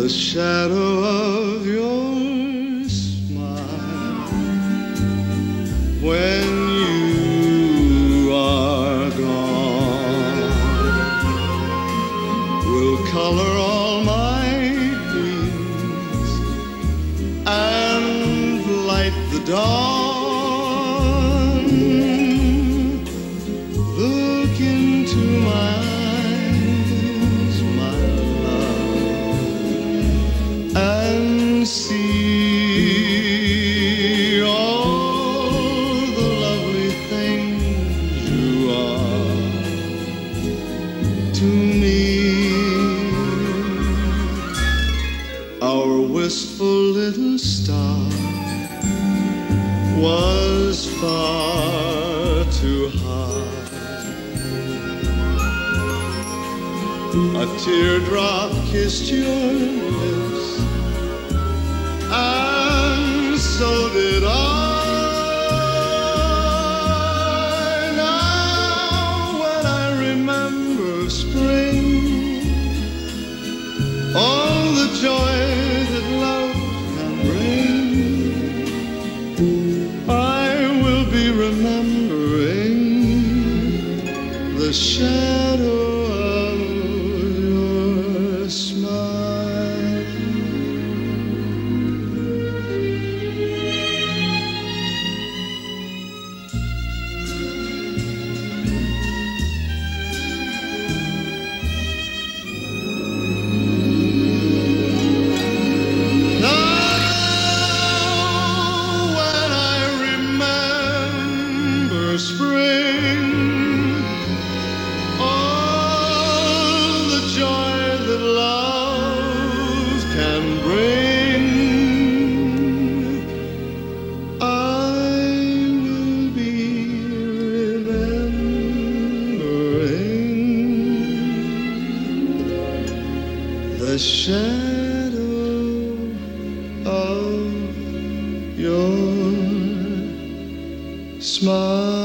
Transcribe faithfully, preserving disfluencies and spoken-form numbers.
the shadow of your smile when you are gone will color all my dreams and light the dawn. Look into my eyes, my love, and see all the lovely things you are to me. Our wistful little star was far too high. A teardrop kissed your lips, and so did I. Now when I remember spring, all the joy that love can bring, I will be remembering the shadow of your smile. Spring, all the joy that love can bring, I will be remembering the shadow of your smile.